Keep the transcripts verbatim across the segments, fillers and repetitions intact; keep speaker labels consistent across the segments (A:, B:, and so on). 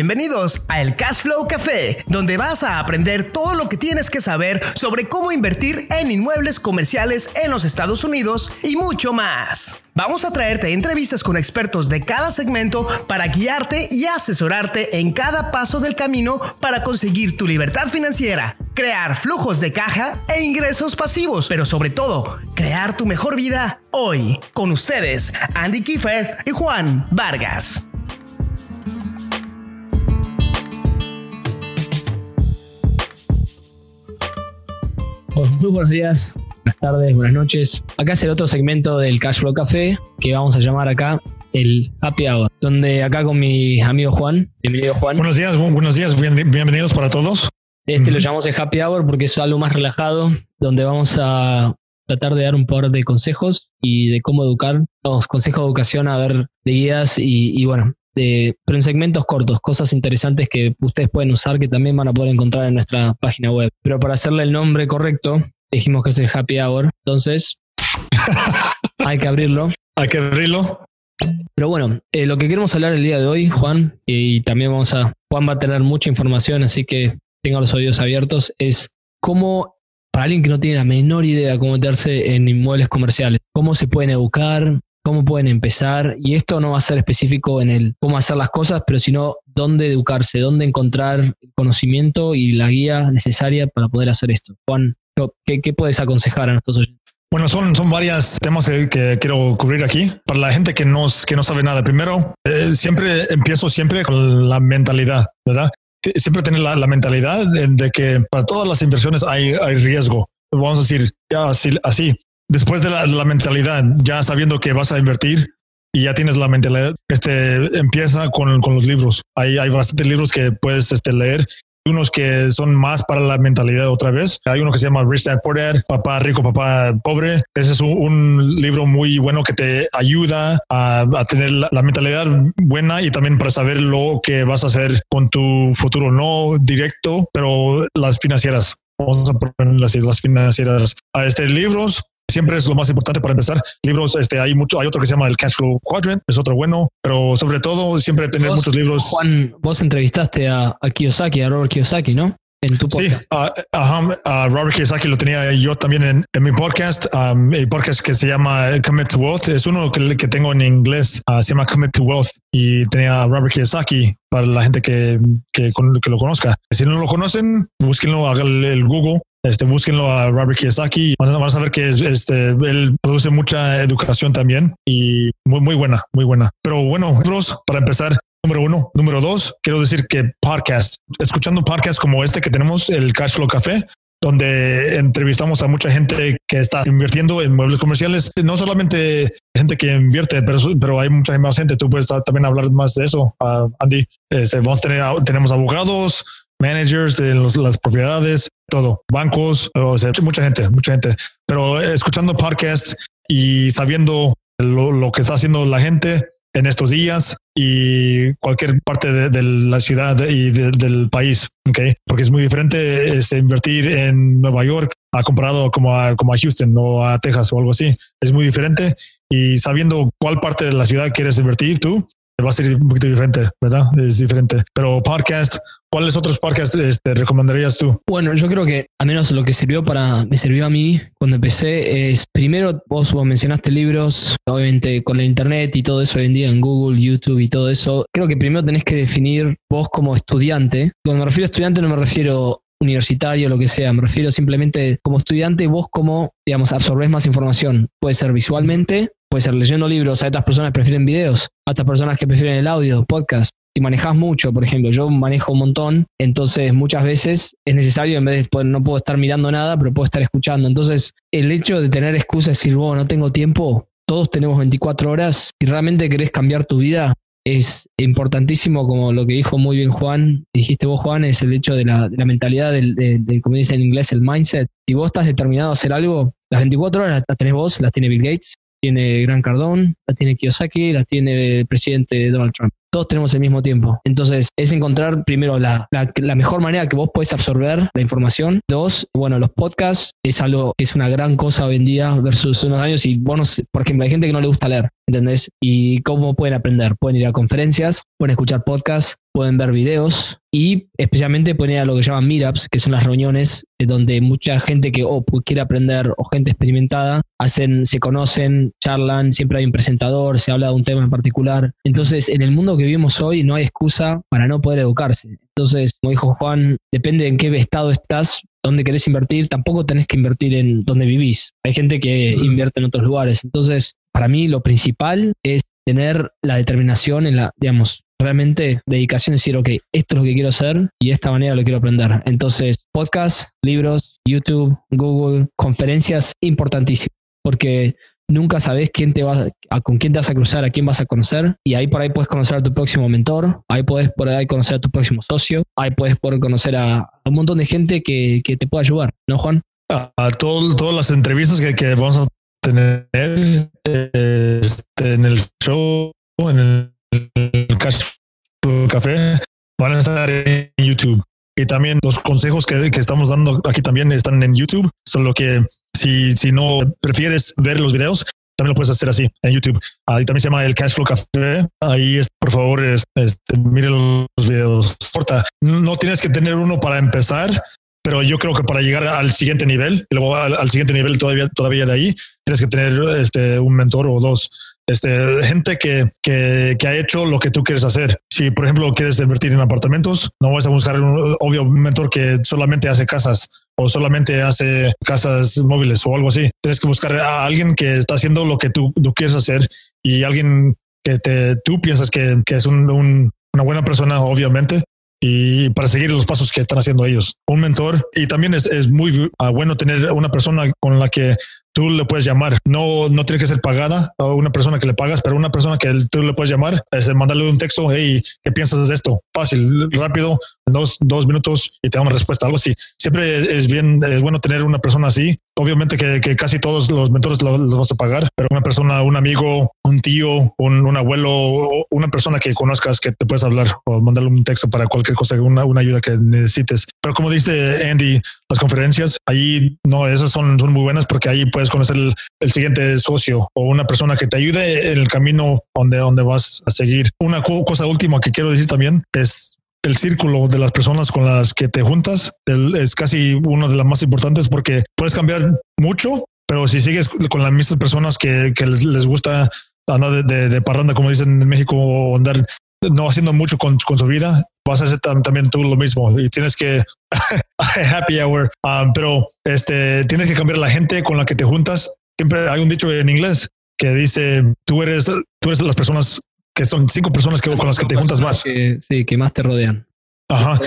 A: Bienvenidos a el Cashflow Café, donde vas a aprender todo lo que tienes que saber sobre cómo invertir en inmuebles comerciales en los Estados Unidos y mucho más. Vamos a traerte entrevistas con expertos de cada segmento para guiarte y asesorarte en cada paso del camino para conseguir tu libertad financiera, crear flujos de caja e ingresos pasivos, pero sobre todo, crear tu mejor vida hoy. Con ustedes, Andy Kiefer y Juan Vargas.
B: Muy buenos días, buenas tardes, buenas noches. Acá es el otro segmento del Cashflow Café que vamos a llamar acá el Happy Hour, donde acá con mi amigo Juan. Bienvenido, Juan.
C: Buenos días, bu- buenos días, bien- bienvenidos para todos.
B: Este
C: Uh-huh.
B: lo llamamos el Happy Hour porque es algo más relajado, donde vamos a tratar de dar un par de consejos y de cómo educar, los consejos de educación, a ver, de guías y, y bueno, de, pero en segmentos cortos, cosas interesantes que ustedes pueden usar que también van a poder encontrar en nuestra página web. Pero para hacerle el nombre correcto, dijimos que es el Happy Hour, entonces hay que abrirlo.
C: Hay que abrirlo.
B: Pero bueno, eh, lo que queremos hablar el día de hoy, Juan, y también vamos a, Juan va a tener mucha información, así que tenga los oídos abiertos, es cómo, para alguien que no tiene la menor idea de cómo meterse en inmuebles comerciales, cómo se pueden educar, cómo pueden empezar, y esto no va a ser específico en el cómo hacer las cosas, pero sino dónde educarse, dónde encontrar el conocimiento y la guía necesaria para poder hacer esto. Juan, ¿qué, qué puedes aconsejar a nuestros oyentes?
C: Bueno, son, son varios temas que, que quiero cubrir aquí. Para la gente que no, que no sabe nada, primero, eh, siempre empiezo siempre con la mentalidad, ¿verdad? Siempre tener la, la mentalidad de, de que para todas las inversiones hay, hay riesgo. Vamos a decir, ya así, así. Después de la, la mentalidad, ya sabiendo que vas a invertir y ya tienes la mentalidad, este, empieza con, con los libros. Hay, hay bastantes libros que puedes este, leer. Unos que son más para la mentalidad otra vez. Hay uno que se llama Rich Dad Poor Dad, Papá Rico, Papá Pobre. Ese es un, un libro muy bueno que te ayuda a, a tener la, la mentalidad buena y también para saber lo que vas a hacer con tu futuro. No directo, pero las financieras. Vamos a poner así, las financieras. A este libros siempre es lo más importante para empezar. Libros, este, hay mucho, hay otro que se llama el Cashflow Quadrant, es otro bueno, pero sobre todo siempre tener
B: Vos,
C: muchos libros.
B: Juan, vos entrevistaste a, a Kiyosaki, a Robert Kiyosaki, ¿no? En tu podcast.
C: Sí, uh, ajá, uh, Robert Kiyosaki lo tenía yo también en, en mi podcast, um, el podcast que se llama Commit to Wealth. Es uno que, que tengo en inglés, uh, se llama Commit to Wealth, y tenía a Robert Kiyosaki para la gente que, que, que lo conozca. Si no lo conocen, búsquenlo, hagan el Google. Este, búsquenlo a Robert Kiyosaki. Van a, van a saber que es, este, él produce mucha educación también y muy, muy buena, muy buena. Pero bueno, para empezar, número uno. Número dos, quiero decir que podcast, escuchando podcasts como este que tenemos, el Cashflow Café, donde entrevistamos a mucha gente que está invirtiendo en muebles comerciales. No solamente gente que invierte, pero, pero hay mucha más gente. Tú puedes también hablar más de eso, uh, Andy. Este, vamos a tener, tenemos abogados, managers de los, las propiedades, todo, bancos, o sea, mucha gente, mucha gente. Pero escuchando podcasts y sabiendo lo, lo que está haciendo la gente en estos días y cualquier parte de, de la ciudad y de, del país, ¿okay? Porque es muy diferente este, invertir en Nueva York a comparado como a, como a Houston o a Texas o algo así. Es muy diferente, y sabiendo cuál parte de la ciudad quieres invertir tú, va a ser un poquito diferente, ¿verdad? Es diferente. Pero podcast, ¿cuáles otros podcasts este, recomendarías tú?
B: Bueno, yo creo que al menos lo que sirvió para, me sirvió a mí cuando empecé es, primero vos, vos mencionaste libros, obviamente con el internet y todo eso hoy en día en Google, YouTube y todo eso. Creo que primero tenés que definir vos como estudiante. Cuando me refiero a estudiante no me refiero universitario, lo que sea, me refiero simplemente como estudiante, vos como, digamos, absorbés más información. Puede ser visualmente, puede ser leyendo libros. Hay otras personas que prefieren videos, hay otras personas que prefieren el audio, podcast. Si manejas mucho, por ejemplo, yo manejo un montón, entonces muchas veces es necesario, en vez de poder, no puedo estar mirando nada, pero puedo estar escuchando. Entonces, el hecho de tener excusas, decir, vos no tengo tiempo, todos tenemos veinticuatro horas, si realmente querés cambiar tu vida, es importantísimo, como lo que dijo muy bien Juan, dijiste vos, Juan, es el hecho de la, de la mentalidad, del, de, de, como dice en inglés, el mindset. Si vos estás determinado a hacer algo, las veinticuatro horas las tenés vos, las tiene Bill Gates, tiene Grant Cardone, las tiene Kiyosaki, las tiene el presidente Donald Trump. todos tenemos el mismo tiempo. Entonces, es encontrar primero la, la, la mejor manera que vos podés absorber la información. Dos, bueno, los podcasts es algo que es una gran cosa hoy en día versus unos años. Y bueno, por ejemplo, hay gente que no le gusta leer, ¿entendés? ¿Y cómo pueden aprender? Pueden ir a conferencias, pueden escuchar podcasts, pueden ver videos y especialmente pueden ir a lo que llaman meetups, que son las reuniones donde mucha gente que oh, quiere aprender o gente experimentada hacen, se conocen, charlan, siempre hay un presentador, se habla de un tema en particular. Entonces, en el mundo que vivimos hoy no hay excusa para no poder educarse. Entonces, como dijo Juan, depende en qué estado estás, dónde querés invertir, tampoco tenés que invertir en dónde vivís. Hay gente que mm. invierte en otros lugares. Entonces, para mí lo principal es tener la determinación en la, digamos, realmente dedicación, decir, ok, esto es lo que quiero hacer y de esta manera lo quiero aprender. Entonces, podcast, libros, YouTube, Google, conferencias, importantísimo, porque nunca sabes quién te va, a, con quién te vas a cruzar, a quién vas a conocer, y ahí por ahí puedes conocer a tu próximo mentor, ahí puedes por ahí conocer a tu próximo socio, ahí puedes poder conocer a, a un montón de gente que, que te pueda ayudar, ¿no, Juan?
C: A, a todo, todas las entrevistas que, que vamos a tener eh, este, en el show, en el, el Café, van a estar en YouTube. Y también los consejos que, que estamos dando aquí también están en YouTube. Solo que si, si no prefieres ver los videos, también lo puedes hacer así en YouTube. Ahí también se llama el Cashflow Café. Ahí, es, por favor, es, este, mire los videos. Corta. No tienes que tener uno para empezar, pero yo creo que para llegar al siguiente nivel, y luego al, al siguiente nivel todavía, todavía de ahí, tienes que tener este, un mentor o dos. Este, gente que, que, que ha hecho lo que tú quieres hacer. Si, por ejemplo, quieres invertir en apartamentos, no vas a buscar un obvio mentor que solamente hace casas o solamente hace casas móviles o algo así. Tienes que buscar a alguien que está haciendo lo que tú, tú quieres hacer y alguien que te, tú piensas que, que es un, un, una buena persona, obviamente, y para seguir los pasos que están haciendo ellos. Un mentor. Y también es, es muy uh, bueno tener una persona con la que tú le puedes llamar. No, no tiene que ser pagada a una persona que le pagas, pero una persona que tú le puedes llamar, es mandarle un texto. Hey, ¿qué piensas de esto? Fácil, rápido, dos, dos minutos y te da una respuesta, algo así. Siempre es, es bien, es bueno tener una persona así. Obviamente que, que casi todos los mentores los, los vas a pagar, pero una persona, un amigo, un tío, un, un abuelo, una persona que conozcas que te puedes hablar o mandarle un texto para cualquier cosa, una, una ayuda que necesites. Pero como dice Andy, las conferencias, ahí no, esas son, son muy buenas porque ahí puedes conocer el, el siguiente socio o una persona que te ayude en el camino donde, donde vas a seguir. Una cosa última que quiero decir también es el círculo de las personas con las que te juntas. El, es casi una de las más importantes porque puedes cambiar mucho, pero si sigues con las mismas personas que, que les, les gusta andar de, de, de parranda, como dicen en México, o andar no haciendo mucho con, con su vida, vas a hacer tam, también tú lo mismo y tienes que happy hour. Um, pero este, tienes que cambiar a la gente con la que te juntas. Siempre hay un dicho en inglés que dice tú eres, tú eres las personas que son cinco personas que, con las que te juntas más.
B: Que, sí, que más te rodean.
C: Ajá.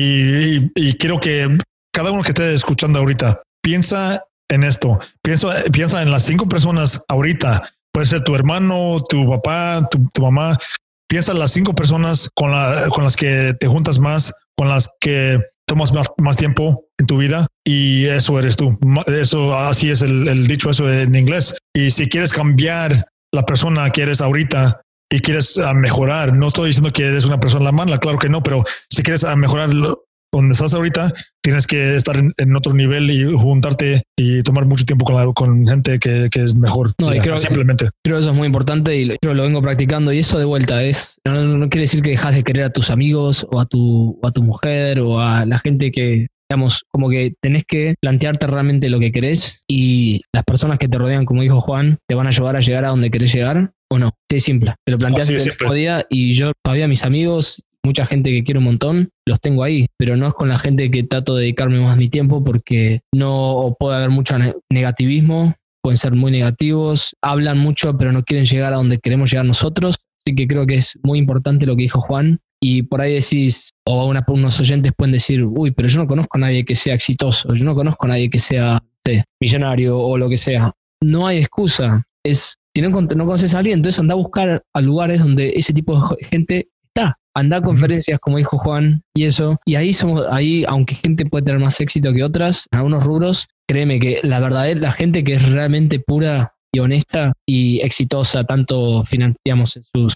C: Y, y, y quiero que cada uno que esté escuchando ahorita piensa en esto. Piensa, piensa en las cinco personas ahorita. Puede ser tu hermano, tu papá, tu, tu mamá. Piensa en las cinco personas con, la, con las que te juntas más, con las que tomas más, más tiempo en tu vida y eso eres tú. Eso así es el, el dicho eso en inglés. Y si quieres cambiar la persona que eres ahorita y quieres uh, mejorar, no estoy diciendo que eres una persona mala, claro que no, pero si quieres uh, mejorar donde estás ahorita, tienes que estar en, en otro nivel y juntarte y tomar mucho tiempo con, la, con gente que, que es mejor.
B: No, y creo, simplemente. Creo que eso es muy importante y lo, lo vengo practicando y eso de vuelta es, no, no quiere decir que dejas de querer a tus amigos o a tu, o a tu mujer o a la gente que, digamos, como que tenés que plantearte realmente lo que querés y las personas que te rodean, como dijo Juan, te van a ayudar a llegar a donde querés llegar o no. Sí, simple. Te lo planteas el mismo día y yo todavía mis amigos, mucha gente que quiero un montón, los tengo ahí, pero no es con la gente que trato de dedicarme más mi tiempo porque no puede haber mucho negativismo, pueden ser muy negativos, hablan mucho pero no quieren llegar a donde queremos llegar nosotros, así que creo que es muy importante lo que dijo Juan y por ahí decís, o una, unos oyentes pueden decir, uy, pero yo no conozco a nadie que sea exitoso, yo no conozco a nadie que sea sé, millonario o lo que sea. No hay excusa, es, si no, no conoces a alguien, entonces anda a buscar a lugares donde ese tipo de gente está. Anda a conferencias, como dijo Juan, y eso. Y ahí somos, ahí, aunque gente puede tener más éxito que otras, en algunos rubros, créeme que la verdad es la gente que es realmente pura y honesta y exitosa, tanto finan- digamos, en sus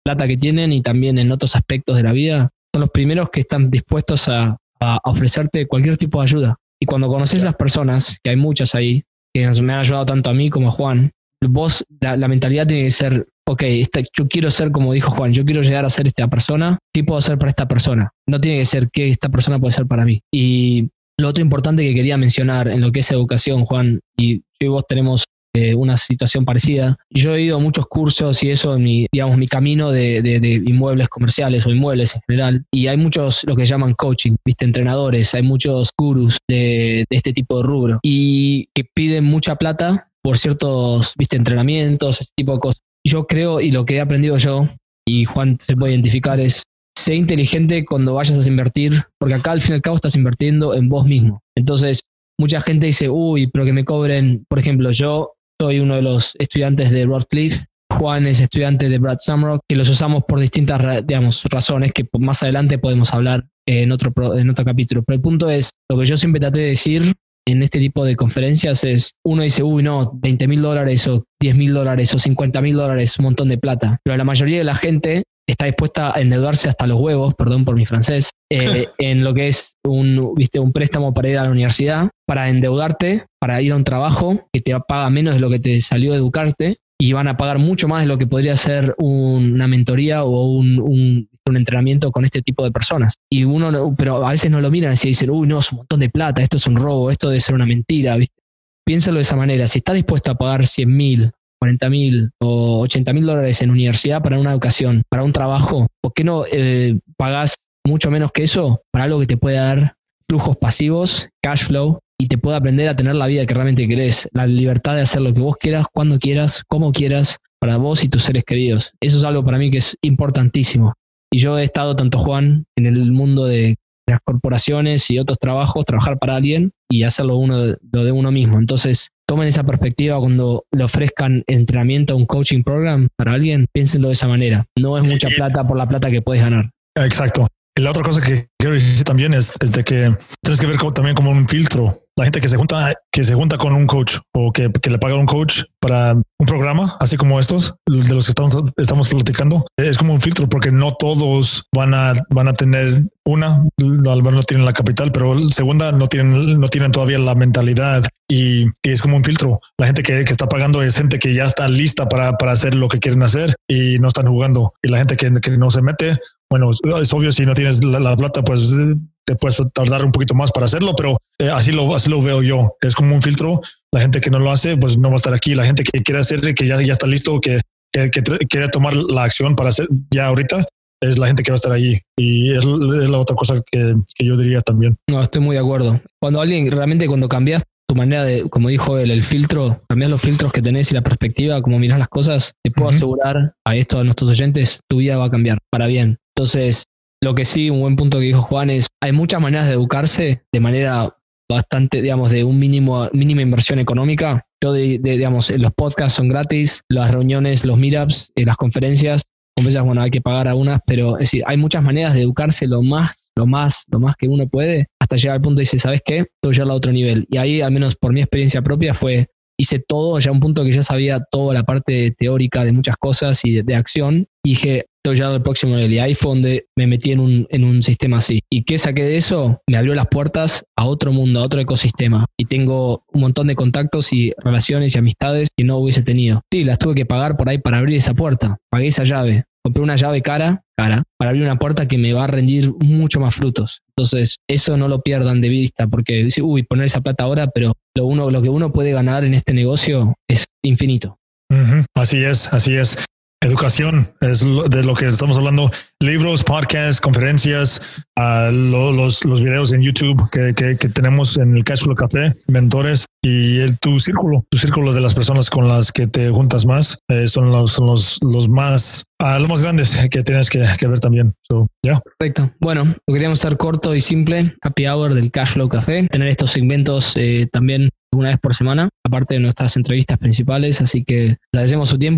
B: plata que tienen y también en otros aspectos de la vida, son los primeros que están dispuestos a, a ofrecerte cualquier tipo de ayuda. Y cuando conoces a esas personas, que hay muchas ahí, que me han ayudado tanto a mí como a Juan, vos, la, la mentalidad tiene que ser, ok, esta, yo quiero ser como dijo Juan, yo quiero llegar a ser esta persona, ¿qué puedo ser para esta persona? No tiene que ser qué esta persona puede ser para mí. Y lo otro importante que quería mencionar en lo que es educación, Juan, y yo y vos tenemos eh, una situación parecida. Yo he ido a muchos cursos y eso en mi, digamos, mi camino de, de, de inmuebles comerciales o inmuebles en general. Y hay muchos, lo que llaman coaching, ¿viste? Entrenadores, hay muchos gurús de, de este tipo de rubro y que piden mucha plata por ciertos, ¿viste? Entrenamientos, ese tipo de cosas. Yo creo, y lo que he aprendido yo, y Juan se puede identificar, es sé inteligente cuando vayas a invertir, porque acá al fin y al cabo estás invirtiendo en vos mismo. Entonces, mucha gente dice, uy, pero que me cobren. Por ejemplo, yo soy uno de los estudiantes de Radcliffe, Juan es estudiante de Brad Sumrock, que los usamos por distintas, digamos, razones que más adelante podemos hablar en otro, en otro capítulo. Pero el punto es, lo que yo siempre traté de decir en este tipo de conferencias es, uno dice, uy, no, veinte mil dólares o diez mil dólares o cincuenta mil dólares, un montón de plata. Pero la mayoría de la gente está dispuesta a endeudarse hasta los huevos, perdón por mi francés, eh, en lo que es un, ¿viste? un préstamo para ir a la universidad, para endeudarte, para ir a un trabajo que te paga menos de lo que te salió educarte y van a pagar mucho más de lo que podría ser un, una mentoría o un, un, un entrenamiento con este tipo de personas. Y uno, no, pero a veces no lo miran y dicen, uy, no, es un montón de plata, esto es un robo, esto debe ser una mentira, ¿viste? Piénsalo de esa manera. Si estás dispuesto a pagar cien mil, cuarenta mil o ochenta mil dólares en universidad para una educación, para un trabajo, ¿por qué no eh, pagás mucho menos que eso para algo que te pueda dar flujos pasivos, cash flow, y te pueda aprender a tener la vida que realmente querés, la libertad de hacer lo que vos quieras, cuando quieras, como quieras, para vos y tus seres queridos? Eso es algo para mí que es importantísimo. Y yo he estado, tanto Juan, en el mundo de las corporaciones y otros trabajos, trabajar para alguien y hacerlo uno de, lo de uno mismo. Entonces, tomen esa perspectiva cuando le ofrezcan entrenamiento, un coaching program para alguien, piénsenlo de esa manera. No es mucha plata por la plata que puedes ganar.
C: Exacto. Y la otra cosa que quiero decir también es, es de que tienes que ver como, también como un filtro. La gente que se junta, que se junta con un coach o que, que le paga un coach para un programa, así como estos, de los que estamos, estamos platicando, es como un filtro porque no todos van a, van a tener una, al menos no tienen la capital, pero segunda, no tienen, no tienen todavía la mentalidad y, y es como un filtro. La gente que, que está pagando es gente que ya está lista para, para hacer lo que quieren hacer y no están jugando. Y la gente que, que no se mete, bueno, es obvio, si no tienes la, la plata, pues te puedes tardar un poquito más para hacerlo, pero eh, así lo así lo veo yo. Es como un filtro. La gente que no lo hace, pues no va a estar aquí. La gente que quiere hacer, que ya, ya está listo, que, que, que quiere tomar la acción para hacer ya ahorita, es la gente que va a estar allí. Y es, es la otra cosa que, que yo diría también.
B: No, estoy muy de acuerdo. Cuando alguien, realmente cuando cambias tu manera de, como dijo él, el filtro, cambias los filtros que tenés y la perspectiva, como miras las cosas, te puedo uh-huh. asegurar a esto, a nuestros oyentes, tu vida va a cambiar para bien. Entonces, lo que sí, un buen punto que dijo Juan es, hay muchas maneras de educarse de manera bastante, digamos, de un mínimo, mínima inversión económica. Yo, de, de, digamos, los podcasts son gratis, las reuniones, los meetups, eh, las conferencias, conferencias, bueno, hay que pagar algunas, pero es decir, hay muchas maneras de educarse lo más, lo más, lo más que uno puede, hasta llegar al punto de decir, ¿sabes qué? Tengo que llevarlo a otro nivel. Y ahí, al menos por mi experiencia propia, fue, hice todo, ya a un punto que ya sabía toda la parte teórica de muchas cosas y de, de acción, y dije, estoy llegando al próximo nivel. Y ahí fue donde me metí en un, en un sistema así. ¿Y qué saqué de eso? Me abrió las puertas a otro mundo, a otro ecosistema. Y tengo un montón de contactos y relaciones y amistades que no hubiese tenido. Sí, las tuve que pagar por ahí para abrir esa puerta. Pagué esa llave. Compré una llave cara, cara, para abrir una puerta que me va a rendir mucho más frutos. Entonces, eso no lo pierdan de vista, porque decir, uy, poner esa plata ahora, pero lo, uno, lo que uno puede ganar en este negocio es infinito.
C: Uh-huh. Así es, así es. Educación es de lo que estamos hablando. Libros, podcasts, conferencias, uh, lo, los, los videos en YouTube que, que, que tenemos en el Cashflow Café, mentores y el, tu círculo, tu círculo de las personas con las que te juntas más eh, son los, son los, los más, uh, los más grandes que tienes que, que ver también. So, yeah.
B: Perfecto. Bueno, lo queríamos hacer corto y simple. Happy Hour del Cashflow Café. Tener estos segmentos eh, también una vez por semana, aparte de nuestras entrevistas principales. Así que agradecemos su tiempo.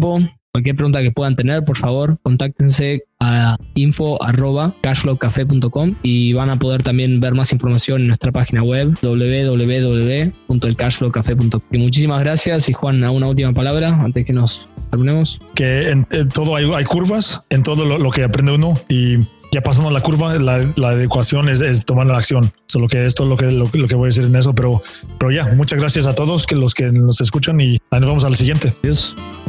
B: Cualquier pregunta que puedan tener, por favor, contáctense a info arroba cashflow café punto com y van a poder también ver más información en nuestra página web doble u doble u doble u punto el cashflow café punto com. Muchísimas gracias. Y Juan, una última palabra antes que nos terminemos.
C: Que en, en todo hay, hay curvas, en todo lo, lo que aprende uno, y ya pasando la curva, la, la adecuación es, es tomar la acción. Solo que esto es lo que, lo, lo que voy a decir en eso, pero, pero ya, muchas gracias a todos que los que nos escuchan y nos vemos al siguiente.
B: Adiós.